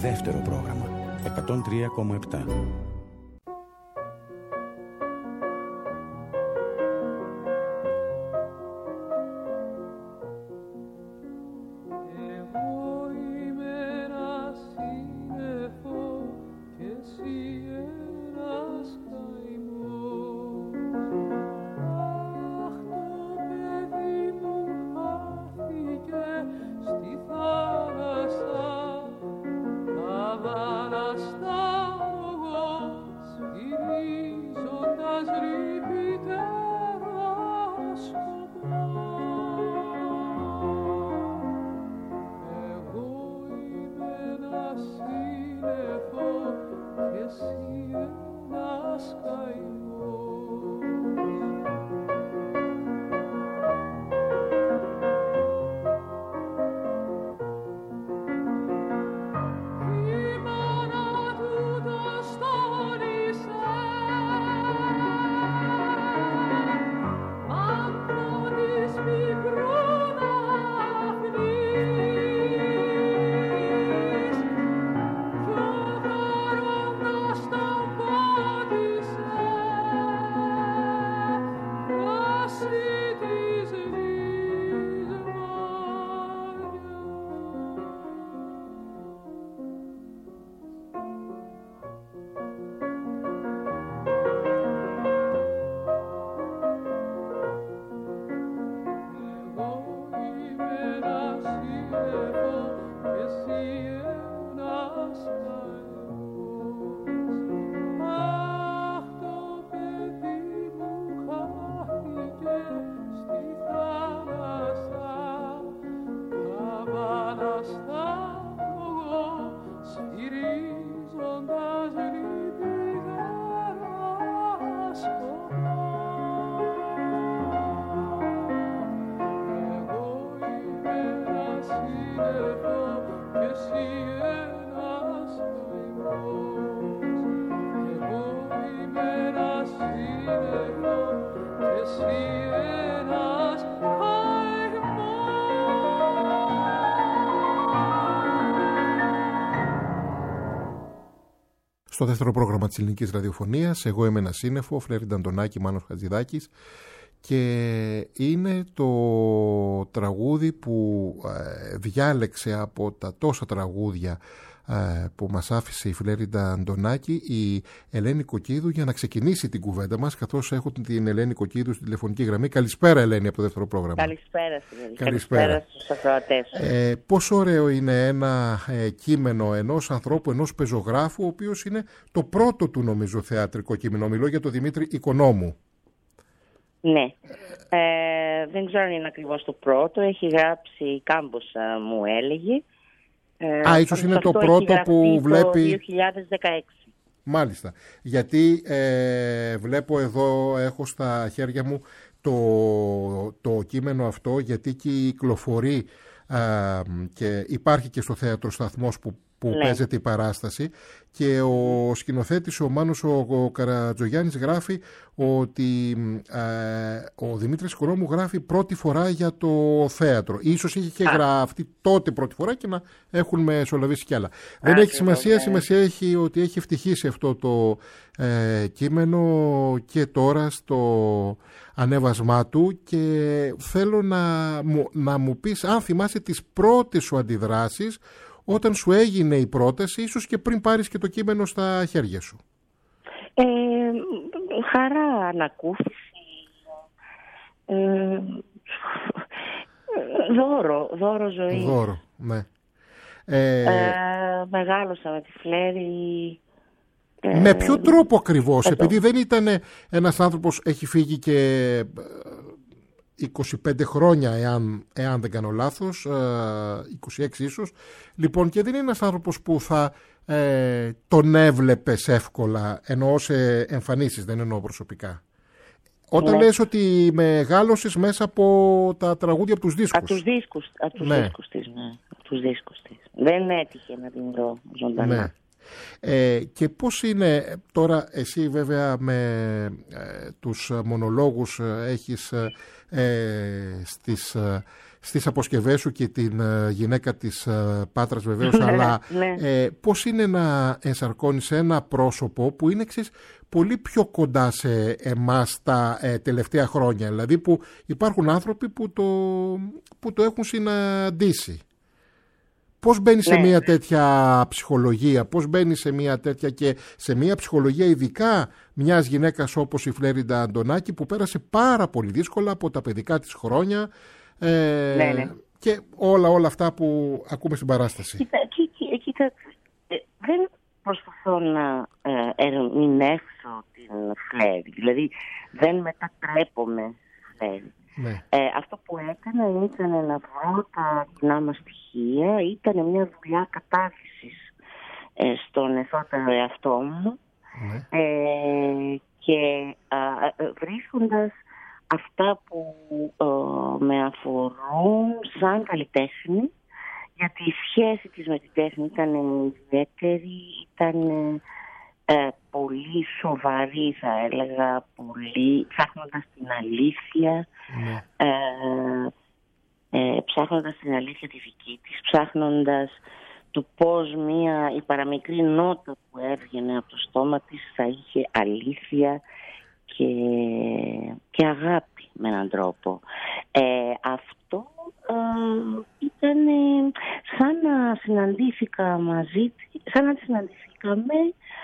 Δεύτερο πρόγραμμα 103,7. Στο δεύτερο πρόγραμμα της ελληνικής ραδιοφωνίας, εγώ είμαι ένα σύννεφο, Φλέριντα Αντωνάκη, Μάνος Χατζηδάκης, και είναι το τραγούδι που διάλεξε από τα τόσα τραγούδια που μας άφησε η Φλέριντα Αντωνάκη η Ελένη Κοκκίδου για να ξεκινήσει την κουβέντα μας, καθώς έχω την Ελένη Κοκκίδου στην τηλεφωνική γραμμή. Καλησπέρα, Ελένη, από το δεύτερο πρόγραμμα. Καλησπέρα στους ακροατές. Πόσο ωραίο είναι ένα κείμενο ενός ανθρώπου, ενός πεζογράφου, ο οποίος είναι το πρώτο του, νομίζω, θεατρικό κείμενο. Μιλώ για τον Δημήτρη Οικονόμου. Ναι. Δεν ξέρω αν είναι ακριβώς το πρώτο. Έχει γράψει Κάμποσα, μου έλεγε. Ίσως είναι το πρώτο που βλέπει... Το 2016. Μάλιστα. Γιατί βλέπω εδώ, έχω στα χέρια μου το κείμενο αυτό, γιατί κυκλοφορεί και υπάρχει και στο θέατρο Σταθμός που παίζεται η παράσταση, και ο σκηνοθέτης, ο Μάνος ο Καρατζογιάννης, γράφει ότι ο Δημήτρης Οικονόμου γράφει πρώτη φορά για το θέατρο. Ίσως είχε και γραφτεί τότε πρώτη φορά και να έχουν μεσολαβήσει κι άλλα. Δεν έχει σημασία, σημασία έχει ότι έχει ευτυχήσει αυτό το κείμενο και τώρα στο ανέβασμά του, και θέλω να μου πεις αν θυμάσαι τις πρώτες σου αντιδράσεις όταν σου έγινε η πρόταση, ίσως και πριν πάρεις και το κείμενο στα χέρια σου. Χαρά, ανακούφιση, δώρο ζωή. Δώρο, ναι. Μεγάλωσα με τη Φλέρη. Με ποιο τρόπο ακριβώς, επειδή δεν ήταν ένας άνθρωπος, έχει φύγει και 25 χρόνια, εάν δεν κάνω λάθος, 26 ίσως, λοιπόν, και δεν είναι ένας άνθρωπος που θα τον έβλεπες εύκολα, εννοώ σε εμφανίσεις, δεν εννοώ προσωπικά. Όταν λες ότι μεγάλωσες μέσα από τα τραγούδια από τους δίσκους. Από τους δίσκους της. Δεν έτυχε να την δω ζωντανά. Ναι. Και πώς είναι τώρα, εσύ βέβαια με τους μονολόγους έχεις στις αποσκευές σου και την γυναίκα της Πάτρας βεβαίως, αλλά πώς είναι να ενσαρκώνεις ένα πρόσωπο που είναι πολύ πιο κοντά σε εμάς τα τελευταία χρόνια, δηλαδή που υπάρχουν άνθρωποι που το έχουν συναντήσει. Πώς μπαίνεις σε μια τέτοια ψυχολογία, πώς μπαίνεις σε μια τέτοια και σε μια ψυχολογία ειδικά μιας γυναίκας όπως η Φλέριντα Αντωνάκη που πέρασε πάρα πολύ δύσκολα από τα παιδικά της χρόνια και όλα αυτά που ακούμε στην παράσταση. Κοίτα, δεν προσπαθώ να ερμηνεύσω την Φλέρη, δηλαδή δεν μετατρέπομαι Φλέρη. Αυτό που έκανα ήταν να βρω τα κοινά μας στοιχεία, ήταν μια δουλειά κατάρτισης στον εσωτερικό εαυτό μου και βρίσκοντας αυτά που με αφορούν σαν καλλιτέχνη, γιατί η σχέση της με την τέχνη ήταν ιδιαίτερη, ήταν πολύ σοβαρή θα έλεγα, πολύ ψάχνοντας την αλήθεια, ψάχνοντας την αλήθεια τη δική της, ψάχνοντας το πώς η παραμικρή νότα που έβγαινε από το στόμα της θα είχε αλήθεια και αγάπη με έναν τρόπο. Αυτό ήταν σαν να συναντήθηκα μαζί της, σαν να τη συναντηθήκαμε.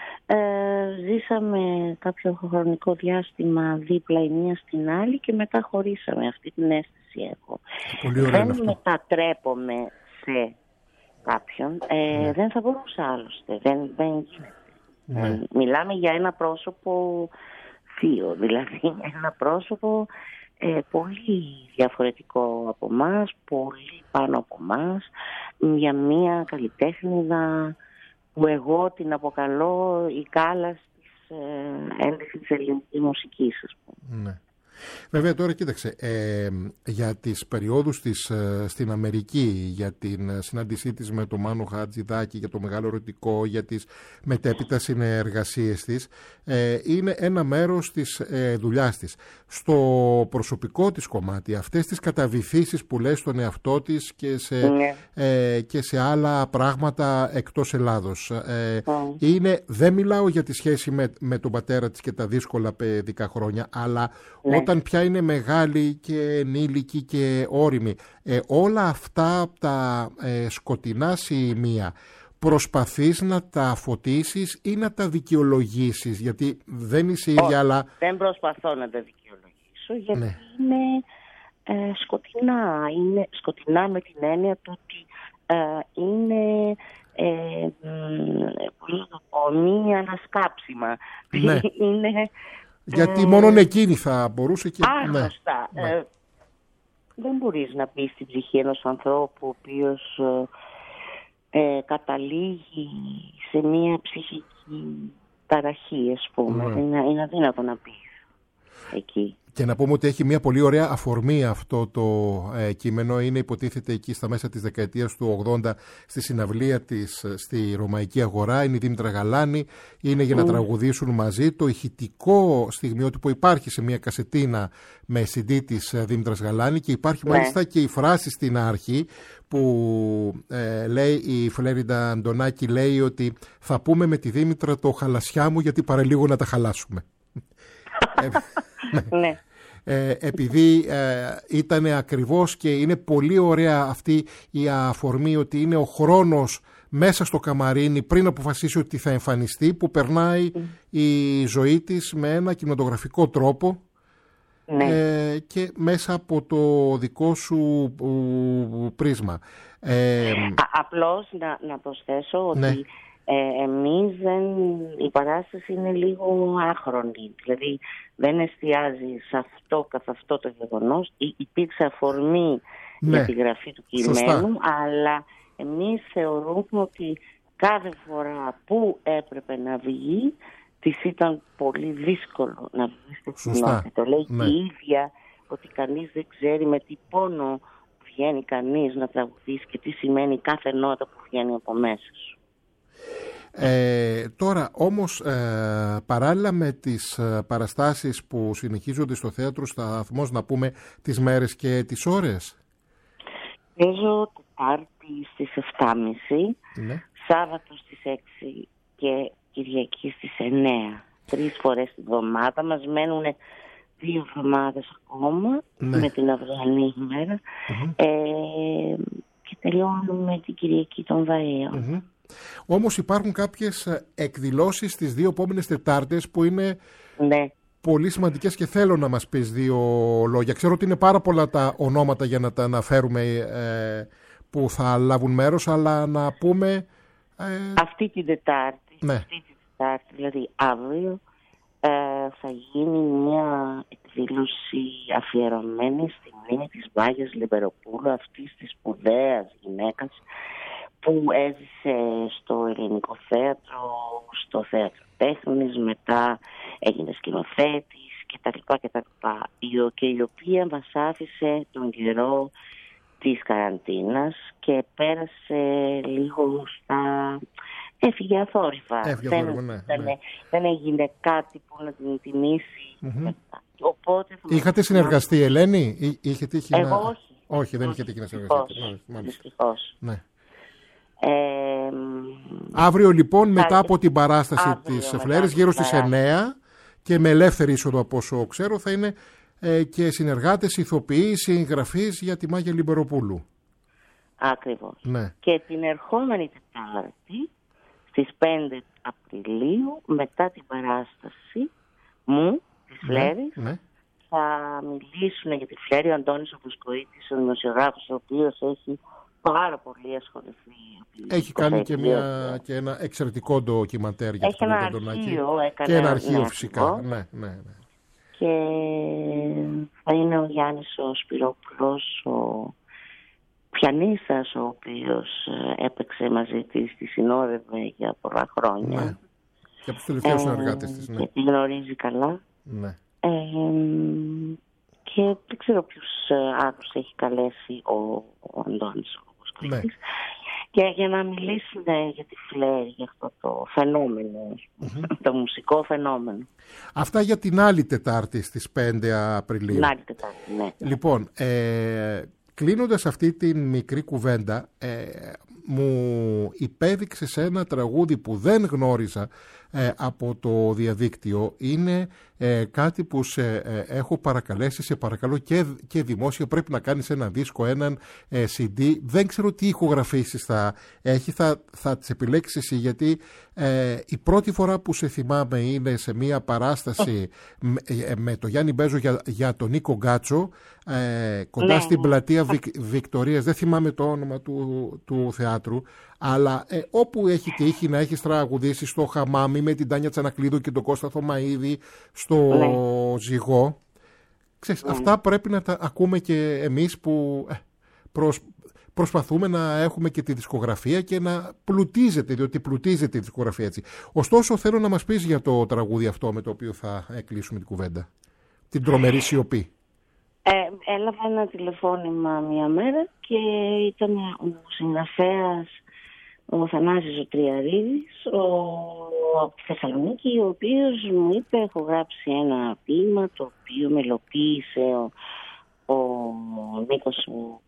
Ζήσαμε κάποιο χρονικό διάστημα δίπλα η μία στην άλλη και μετά χωρίσαμε. Αυτή την αίσθηση έχω. Δεν μετατρέπομαι σε κάποιον. Δεν θα μπορούσα άλλωστε. Δεν γίνεται. Μιλάμε για ένα πρόσωπο θείο, δηλαδή ένα πρόσωπο πολύ διαφορετικό από εμάς, πολύ πάνω από εμάς, για μία καλλιτέχνηδα που εγώ την αποκαλώ η Κάλλας της ένδειξης της ελληνικής μουσικής, ας πούμε. Ναι. Βέβαια τώρα κοίταξε, για τις περιόδους της στην Αμερική, για την συνάντησή της με τον Μάνο Χατζηδάκη, για το Μεγάλο Ερωτικό, για τις μετέπειτα συνεργασίες της, είναι ένα μέρος της δουλειάς της. Στο προσωπικό της κομμάτι, αυτές τις καταβυθίσεις που λέει στον εαυτό της και σε άλλα πράγματα εκτός Ελλάδος. Δεν μιλάω για τη σχέση με τον πατέρα της και τα δύσκολα παιδικά χρόνια, αλλά όταν πια είναι μεγάλη και ενήλικη και όριμη, όλα αυτά τα σκοτεινά σημεία προσπαθείς να τα φωτίσεις ή να τα δικαιολογήσεις, γιατί δεν είσαι ίδια, αλλά... Δεν προσπαθώ να τα δικαιολογήσω, γιατί είναι σκοτεινά. Είναι σκοτεινά με την έννοια του ότι είναι... μη ανασκάψιμα. Είναι... Γιατί μόνον εκείνη θα μπορούσε και... Άγνωστα. Δεν μπορείς να πεις στην ψυχή ενός ανθρώπου ο οποίος καταλήγει σε μια ψυχική ταραχή, ας πούμε. Είναι αδύνατο να πεις εκεί. Και να πούμε ότι έχει μια πολύ ωραία αφορμή αυτό το κείμενο. Είναι, υποτίθεται, εκεί στα μέσα της δεκαετίας του 80 στη συναυλία της στη Ρωμαϊκή Αγορά. Είναι η Δήμητρα Γαλάνη. Είναι για να τραγουδήσουν μαζί. Το ηχητικό στιγμιότυπο υπάρχει σε μια κασετίνα με CD της Δήμητρας Γαλάνη και υπάρχει μάλιστα και η φράση στην αρχή που λέει η Φλέριντα Αντωνάκη, λέει ότι θα πούμε με τη Δήμητρα το χαλασιά μου γιατί παραλίγο να τα χαλάσουμε. Ναι. Επειδή ήταν ακριβώς και είναι πολύ ωραία αυτή η αφορμή ότι είναι ο χρόνος μέσα στο καμαρίνι πριν αποφασίσει ότι θα εμφανιστεί, που περνάει η ζωή της με ένα κινηματογραφικό τρόπο και μέσα από το δικό σου πρίσμα. Απλώς να προσθέσω ότι εμείς η παράσταση είναι λίγο άχρονη, δηλαδή δεν εστιάζει σε αυτό καθ' αυτό το γεγονός. Υπήρξε αφορμή για τη γραφή του κειμένου, αλλά εμείς θεωρούμε ότι κάθε φορά που έπρεπε να βγει της ήταν πολύ δύσκολο να βγει στο κοινό. Το λέει και η ίδια ότι κανείς δεν ξέρει με τι πόνο βγαίνει κανείς να τραγουδήσει και τι σημαίνει κάθε νότα που βγαίνει από μέσα σου. Τώρα όμως παράλληλα με τις παραστάσεις που συνεχίζονται στο Θέατρο Σταθμός, να πούμε τις μέρες και τις ώρες. Παίζω Τετάρτη στις 7.30, ναι. Σάββατο στις 6 και Κυριακή στις 9. 3 φορές την εβδομάδα. Μας μένουν 2 εβδομάδες ακόμα, ναι, με την αυριανή ημέρα. Και τελειώνουμε την Κυριακή των Βαΐων. Όμως υπάρχουν κάποιες εκδηλώσεις τις 2 επόμενες Τετάρτες που είναι, ναι, πολύ σημαντικές και θέλω να μας πεις 2 λόγια. Ξέρω ότι είναι πάρα πολλά τα ονόματα για να τα αναφέρουμε που θα λάβουν μέρος, αλλά να πούμε... Αυτή την Τετάρτη, ναι, δηλαδή αύριο, θα γίνει μια εκδήλωση αφιερωμένη στη μνήμη της Μάγιας Λιμπεροπούλου, αυτής της σπουδαίας γυναίκας που έζησε στο Ελληνικό Θέατρο, στο Θέατρο Τέχνης, μετά έγινε σκηνοθέτης κτλ. Και η οποία μας άφησε τον καιρό της καραντίνας και πέρασε λίγο στα... Έφυγε αθόρυβα. Δεν έγινε κάτι που να την τιμήσει. Οπότε είχατε συνεργαστεί, Ελένη? Είχε τύχει? Εγώ όχι, δεν είχε τύχει να συνεργαστεί. Δυστυχώς. Ναι. Αύριο λοιπόν, μετά από την παράσταση της Φλέρης, γύρω στις 9 και με ελεύθερη είσοδο από όσο ξέρω, θα είναι και συνεργάτες, ηθοποιοί, συγγραφείς για τη Μάγια Λιμπεροπούλου. Ακριβώς. Ναι. Και την ερχόμενη Τετάρτη, στις 5 Απριλίου, μετά την παράσταση μου, της Φλέρης, ναι, θα μιλήσουν για τη Φλέρη ο Αντώνης ο Βουσκοίτης, ο δημοσιογράφος, ο οποίος έχει πάρα πολύ ασχοληθεί. Έχει κάνει και ένα εξαιρετικό ντοκιμαντέρ για αυτό το Αντωνάκη. Και ένα αρχείο, φυσικά. Ναι. Και θα είναι ο Γιάννης ο Σπυρόπουλος, ο πιανίστας, ο οποίος έπαιξε μαζί της, τη συνόδευε για πολλά χρόνια. Ναι. Και από τους τελευταίους συνεργάτες της. Ναι. Και τη γνωρίζει καλά. Ναι. Και δεν ξέρω ποιους άλλους έχει καλέσει ο Αντώνης ο Βουσκοίτης. Ναι. Και για να μιλήσουν για τη Φλέρη, για αυτό το φαινόμενο, το μουσικό φαινόμενο. Αυτά για την άλλη Τετάρτη στις 5 Απριλίου. Την άλλη Τετάρτη, ναι. Λοιπόν, κλείνοντας αυτή την μικρή κουβέντα, μου υπέδειξες ένα τραγούδι που δεν γνώριζα από το διαδίκτυο. Είναι κάτι που σε έχω παρακαλέσει, σε παρακαλώ και δημόσια, πρέπει να κάνεις ένα δίσκο, έναν CD. Δεν ξέρω τι ηχογραφήσεις θα έχει, θα τις επιλέξεις εσύ, γιατί η πρώτη φορά που σε θυμάμαι είναι σε μια παράσταση με το Γιάννη Μπέζο για τον Νίκο Γκάτσο, κοντά στην πλατεία Βικτωρίας. Δεν θυμάμαι το όνομα του θεάτρου, αλλά όπου έχει τύχει να έχεις τραγουδήσει στο Χαμάμι με την Τάνια Τσανακλείδου και τον Κώστα Θωμαίδη στο Ζυγό. Ξέρεις, αυτά πρέπει να τα ακούμε και εμείς που προσπαθούμε να έχουμε και τη δισκογραφία και να πλουτίζεται, διότι πλουτίζεται η δισκογραφία έτσι. Ωστόσο, θέλω να μας πεις για το τραγούδι αυτό με το οποίο θα κλείσουμε την κουβέντα. Την τρομερή σιωπή. Έλαβα ένα τηλεφώνημα μια μέρα και ήταν ο συγγραφέας ο Θανάσης ο Τριαρίδης από τη Θεσσαλονίκη, ο οποίος μου είπε: έχω γράψει ένα ποίημα το οποίο μελοποίησε ο Νίκος μου,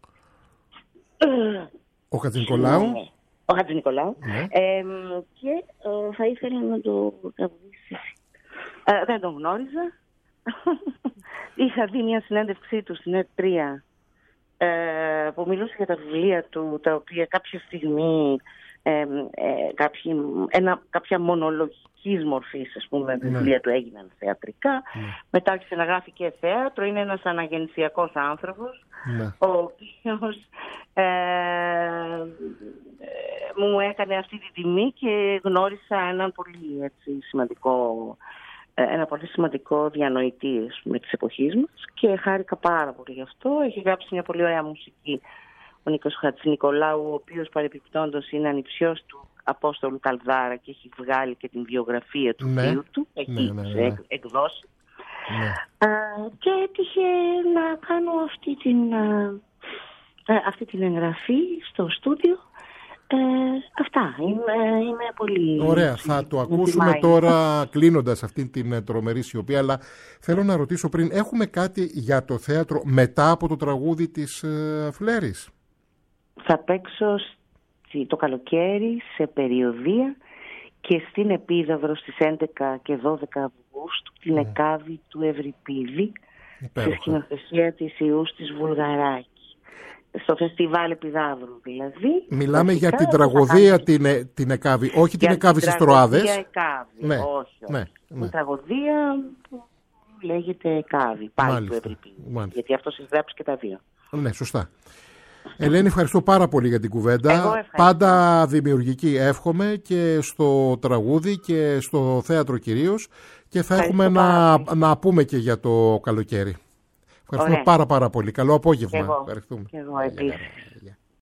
ο Χατζηνικολάου. Ο Χατζηνικολάου. Ναι. Και θα ήθελα να το τραγουδήσει. Δεν τον γνώριζα. Είχα δει μια συνέντευξή του στην ΕΤ3 που μιλούσε για τα βιβλία του, τα οποία κάποια στιγμή κάποια μονολογικής μορφής, ας πούμε, βιβλία του έγιναν θεατρικά. Μετά άρχισε να γράφει και θέατρο. Είναι ένας αναγεννησιακός άνθρωπος, ο οποίος μου έκανε αυτή τη τιμή και γνώρισα έναν πολύ σημαντικό διανοητή με της εποχής μας και χάρηκα πάρα πολύ γι' αυτό. Έχει γράψει μια πολύ ωραία μουσική ο Νίκος Χατζηνικολάου, ο οποίος παρεπιπτόντος είναι ανιψιός του Απόστολου Καλδάρα και έχει βγάλει και την βιογραφία του θείου του, έχει εκδώσει. Και έτυχε να κάνω αυτή την εγγραφή στο στούντιο Αυτά. Είμαι πολύ... Ωραία, θα το ακούσουμε τώρα κλείνοντας αυτήν την τρομερή σιωπή, αλλά θέλω να ρωτήσω πριν, έχουμε κάτι για το θέατρο μετά από το τραγούδι της Φλέρης? Θα παίξω το καλοκαίρι σε περιοδεία και στην Επίδαυρο στις 11 και 12 Αυγούστου, την Εκάβη του Ευρυπίδη, στη σκηνοθεσία της Ιούς της Βουλγαράκη. Στο φεστιβάλ Επιδαύρου δηλαδή. Μιλάμε για την τραγωδία την Εκάβη, όχι την Εκάβη στις Τροάδες. Ναι, όχι. Την τραγωδία που λέγεται Εκάβη, πάλι του Ευρυπίδη. Γιατί αυτό συγγράψει και τα δύο. Ναι, σωστά. Ελένη, ευχαριστώ πάρα πολύ για την κουβέντα. Πάντα δημιουργική εύχομαι και στο τραγούδι και στο θέατρο κυρίως, και θα έχουμε να πούμε και για το καλοκαίρι. Ευχαριστούμε πάρα πολύ. Καλό απόγευμα. Και εγώ επίσης.